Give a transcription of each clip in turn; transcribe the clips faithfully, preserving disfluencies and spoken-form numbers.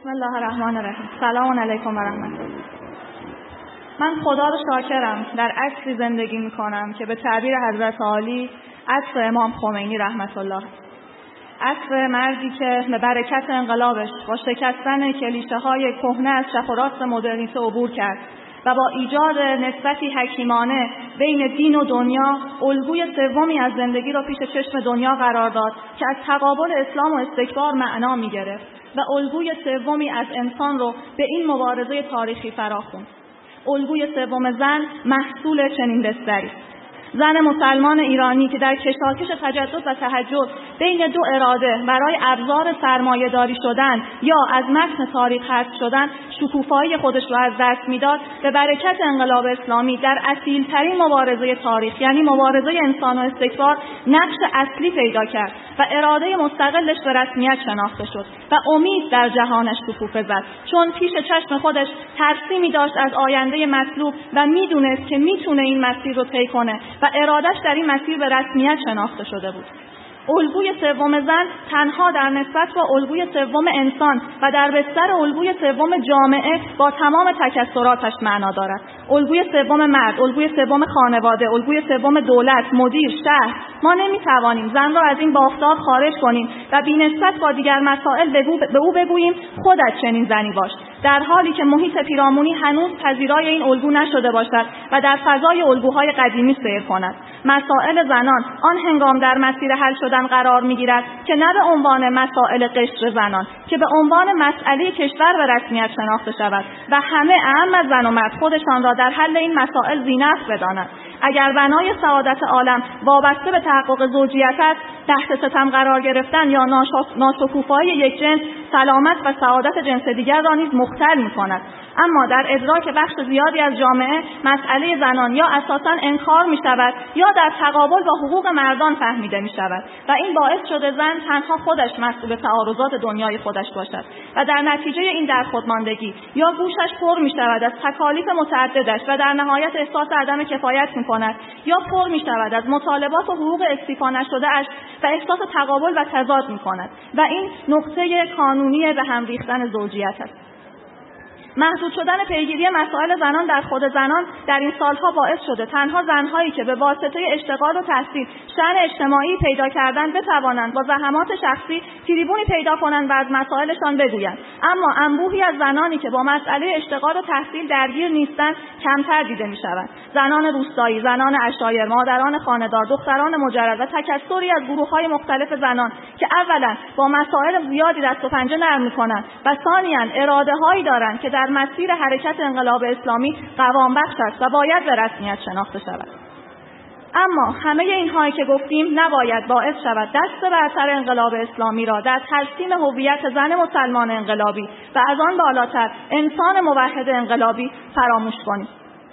بسم الله الرحمن الرحیم. سلام علیکم و رحمت الله. من خدا رو شاکرم در عصری زندگی میکنم که به تعبیر حضرت عالی عصر امام خمینی رحمت الله، عصر مردی که به برکت انقلابش با شکستن کلیشه های کهنه از چپ و راست مدرنیته عبور کرد و با ایجاد نسبتی حکیمانه بین دین و دنیا الگوی سومی از زندگی را پیش چشم دنیا قرار داد که از تقابل اسلام و استکبار معنا می‌گرفت و الگوی سومی از انسان رو به این مبارزه تاریخی فراخوند. الگوی سوم زن محصول چنین بستری، زن مسلمان ایرانی که در کشاکش تجدد و تحجر بین دو اراده برای ابزار سرمایه‌داری شدن یا از متن تاریخ حذف شدن شکوفایی خودش را از دست میداد، به برکت انقلاب اسلامی در اصیل‌ترین مبارزه تاریخ یعنی مبارزه انسان و استکبار نقش اصلی پیدا کرد و اراده مستقلش به رسمیت شناخته شد و امید در جهانش شکوفه زد، چون پیش چشم خودش ترسیمی داشت از آینده مطلوب و میدونست که میتونه این مسیر رو طی کنه و ارادش در این مسیر به رسمیت شناخته شده بود. الگوی سوم زن تنها در نسبت با الگوی سوم انسان و در بستر الگوی سوم جامعه با تمام تکثراتش معنا دارد. الگوی سوم مرد، الگوی سوم خانواده، الگوی سوم دولت، مدیر، شهر. ما نمیتوانیم زن را از این بافتاب خارج کنیم و بی‌نسبت با دیگر مسائل به او بگوییم خودت چنین زنی باش، در حالی که محیط پیرامونی هنوز پذیرای این الگو نشده باشد و در فضای الگوهای قدیمی سیر کند. مسائل زنان آن هنگام در مسیر حل شدن قرار می‌گیرد که نه به عنوان مسائل قشر زنان که به عنوان مسئله کشور به رسمیت شناخته شود و همه اعم از زن و مرد خودشان را در حل این مسائل ذی‌نفع بدانند. اگر بنای سعادت عالم وابسته به تحقق زوجیت است، تحت ستم قرار گرفتن یا ناشکوفایی یک جنس سلامت و سعادت جنس دیگر را نیز مختل می‌کند. اما در ادراک بخش زیادی از جامعه مسئله زنان یا اساساً انکار می‌شود یا در تقابل با حقوق مردان فهمیده می‌شود و این باعث شده زن تنها خودش مسئول تعارضات دنیای خودش باشد و در نتیجه این در خودماندگی یا گوشش پر می‌شود از تکالیف متعددش و در نهایت احساس عدم کفایت می‌کند یا پر می‌شود از مطالبات و حقوق استیفا نشده‌اش و احساس تقابل و تضاد می‌کند و این نقطه کانونی به هم ریختن زوجیت است. محدود شدن پیگیری مسائل زنان در خود زنان در این سالها باعث شده تنها زنهایی که به واسطه اشتغال و تحصیل شأن اجتماعی پیدا کردن بتوانند با زحمات شخصی تریبونی پیدا کنند و از مسائلشان بگویند، اما انبوهی از زنانی که با مسئله اشتغال و تحصیل درگیر نیستند کمتر دیده می‌شوند. زنان روستایی، زنان عشایر، مادران خانه‌دار، دختران مجرد و تکثری از گروه‌های مختلف زنان که اولا با مسائل زیادی دست و پنجه نرم می‌کنند و ثانیاً اراده‌هایی دارند که در مسیر حرکت انقلاب اسلامی قوام بخش است و باید به رسمیت شناخته شود. اما همه اینهایی که گفتیم نباید باعث شود دست برتر انقلاب اسلامی را در ترسیم هویت زن مسلمان انقلابی و از آن بالاتر انسان موحد انقلابی فراموش کنیم.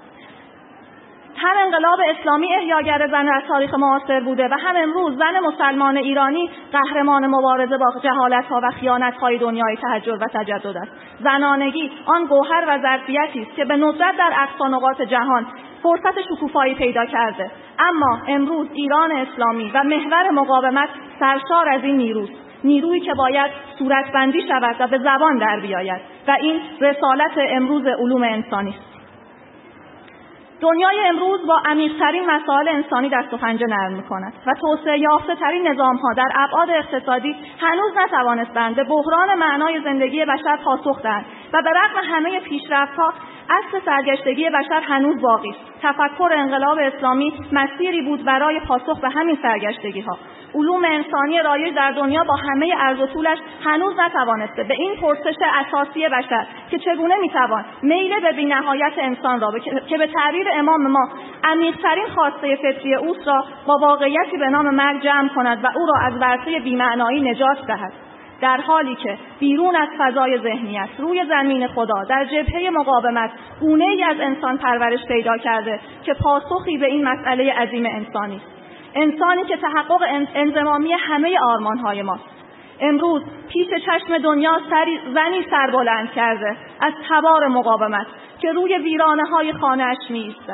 هر انقلاب اسلامی احیاگر زن در تاریخ معاصر بوده و هم امروز زن مسلمان ایرانی قهرمان مبارزه با جهالت‌ها و خیانت‌های دنیای تحجر و تجدد است. زنانگی آن گوهر و ظرفیتی است که به ندرت در اقصا نقاط جهان فرصت شکوفایی پیدا کرده، اما امروز ایران اسلامی و محور مقاومت سرشار از این نیروست، نیرویی که باید صورتبندی شود و به زبان در بیاید و این رسالت امروز علوم انسانی است. دنیای امروز با عمیق‌ترین مسائل انسانی دست و پنجه نرم می‌کند و توسعه یافته‌ترین نظام‌ها در ابعاد اقتصادی هنوز نتوانستند به بحران معنای زندگی بشر پاسخ دهند و به رغم همه پیشرفت‌ها اصل سرگشتگی بشر هنوز باقی است. تفکر انقلاب اسلامی مسیری بود برای پاسخ به همین سرگشتگی‌ها. علوم انسانی رایج در دنیا با همه عرض و طولش هنوز نتوانسته به این پرسش اساسی بشر که چگونه میتوان میل به بی‌نهایت انسان را که به تعبیر امام ما عمیق‌ترین خواسته فطری اوست را با واقعیتی به نام مرگ جمع کند و او را از ورطه بی‌معنایی نجات دهد، در حالی که بیرون از فضای ذهنیت روی زمین خدا در جبهه مقاومت گونه‌ای از انسان پرورش پیدا کرده که پاسخی به این مسئله عظیم انسانی است. انسانی که تحقق انضمامی همه آرمان‌های ماست. امروز پیش چشم دنیا سری زنی سربلند کرده از تبار مقاومت که روی ویرانه‌های خانه‌اش می‌ایستد.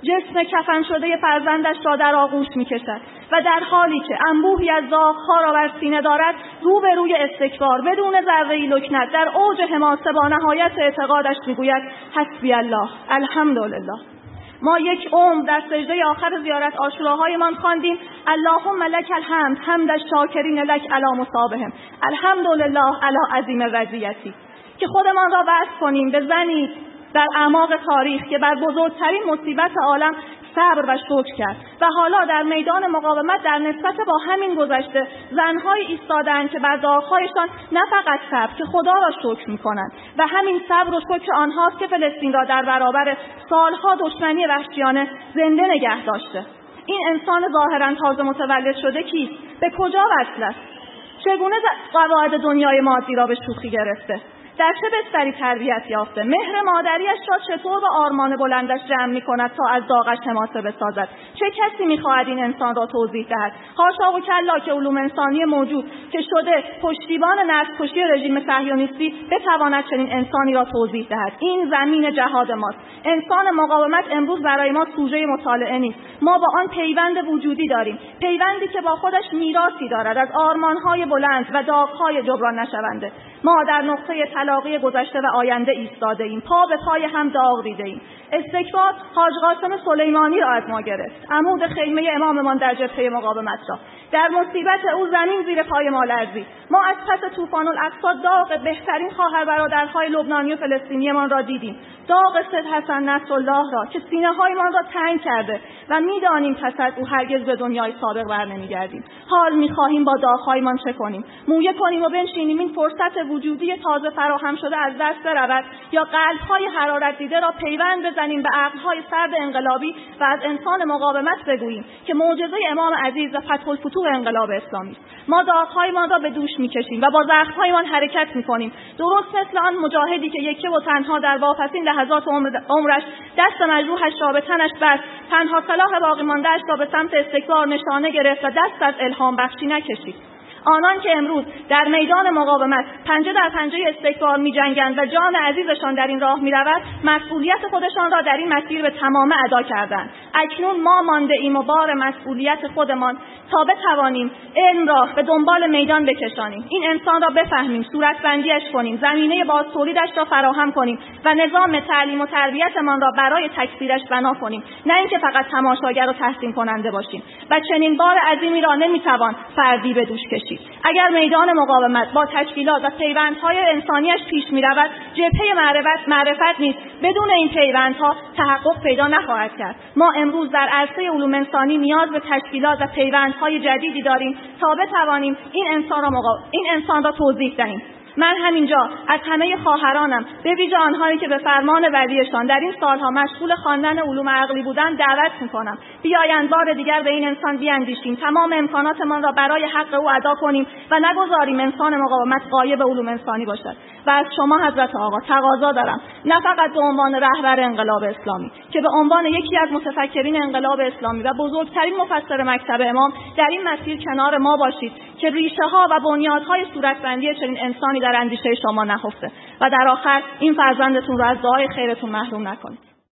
جسم کفن شده فرزندش را در آغوش می‌کشد و در حالی که انبوهی از داغ‌ها را بر سینه دارد، رو به روی استکبار بدون ذره‌ای لکنت در اوج حماسه با نهایت اعتقادش می‌گوید حسبی الله، الحمدلله. ما یک عمر در سجده آخر زیارت عاشوراهایمان خواندیم اللهم لک الحمد حمد الشاکرین لک علی مصابهم، الحمدلله علی عظیم رضیتی، که خودمان را وصل کنیم به زنی در اعماق تاریخ که بر بزرگترین مصیبت عالم صبر و شکر کرد و حالا در میدان مقاومت در نسبت با همین گذشته زن‌های ایستادند که بر داغ‌هایشان نه فقط صبر که خدا را شکر می‌کنند و همین صبر و شکر آنهاست که فلسطین را در برابر سالها دشمنی وحشیانه زنده نگه داشته. این انسان ظاهراً تازه متولد شده کیست؟ به کجا وصل است؟ چگونه قواعد دنیای مادی را به شوخی گرفته؟ در چه بستری تربیت یافته؟ مهر مادریش را چطور با آرمان بلندش جمع می‌کند تا از داغش حماسه بسازد؟ چه کسی می‌خواهد این انسان را توضیح دهد؟ حاشا و کلا که علوم انسانی موجود که شده پشتیبان نسل‌کشی رژیم صهیونیستی بتواند چنین انسانی را توضیح دهد. این زمین جهاد ماست. انسان مقاومت امروز برای ما سوژه مطالعه نیست. ما با آن پیوند وجودی داریم، پیوندی که با خودش میراثی دارد از آرمان‌های بلند و داغ‌های جبران نشونده. ما در نقطه تلاقی گذشته و آینده ایستاده ایم، پا به پای هم داغ دیده ایم. استکبار حاج قاسم سلیمانی را از ما گرفت، عمود خیمه اماممان در جبهه مقاومت را. در مصیبت او زمین زیر پای ما لرزید. ما از پس طوفان الاقصی داغ بهترین خواهر برادرهای لبنانی و فلسطینیمان را دیدیم، داغ سید حسن نصرالله را که سینه‌هایمان را تنگ کرده و می‌دانیم پس از او هرگز به دنیای سابق برنمیگردیم. حال می‌خواهیم با داغ‌هایمان چه کنیم؟ مویه کنیم و بنشینیم این فرصت وجودی تازه فراهم شده از دست برود، یا قلب‌های حرارت دیده را پیوند بزنیم به عقل‌های سرد انقلابی و از انسان مقاومت بگوییم که معجزه امام عزیز و فتح الفتوح انقلاب اسلامی است. ما داغ‌هایمان را به دوش می‌کشیم و با زخم‌هایمان حرکت می‌کنیم، درست مثل آن مجاهدی که یکی و تنها در واپسین لحظات عمرش دست مجروحش را به تنش بست، تنها سلاح باقی مانده‌اش را به سمت استکبار نشانه گرفت و دست از الهام بخشی نکشید. آنان که امروز در میدان مقاومت پنجه در پنجه استکبار می‌جنگند و جان عزیزشان در این راه می‌رود، مسئولیت خودشان را در این مسیر به تمامه ادا کردند. اکنون ما مانده ایم و بار مسئولیت خودمان تا بتوانیم علم را به دنبال میدان بکشانیم، این انسان را بفهمیم، صورتبندیش کنیم، زمینه بازتولیدش را فراهم کنیم و نظام تعلیم و تربیتمان را برای تکثیرش بنا کنیم، نه اینکه فقط تماشاگر و تحسین کننده باشیم. و چنین بار عظیمی را نمی‌توان فردی به دوش کشید. اگر میدان مقاومت با تشکیلات و پیوندهای انسانیش پیش می‌رود، جبهه معرفت معرفت نیست، بدون این پیوندها تحقق پیدا نخواهد کرد. ما امروز در عرصه علوم انسانی نیاز به تشکیلات و پیوندهای جدیدی داریم تا بتوانیم این انسان را مقا... این انسان را توضیح دهیم. من همینجا از همه خواهرانم، به ویژه آنهایی که به فرمان ولیشان در این سالها مشغول خواندن علوم عقلی بودند، دعوت می‌کنم بیایند بار دیگر به این انسان بیاندیشیم، تمام امکاناتمان را برای حق او ادا کنیم و نگذاریم انسان مقاومت غایب علوم انسانی باشد. و از شما حضرت آقا تقاضا دارم، نه فقط به عنوان رهبر انقلاب اسلامی، که به عنوان یکی از متفکرین انقلاب اسلامی و بزرگترین مفسر مکتب امام در این مسیر کنار ما باشید که ریشه‌ها و بنیادهای صورتبندی چنین انسانی در اندیشه شما نهفته و در آخر این فرزندتون را از دعای خیرتون محروم نکنید.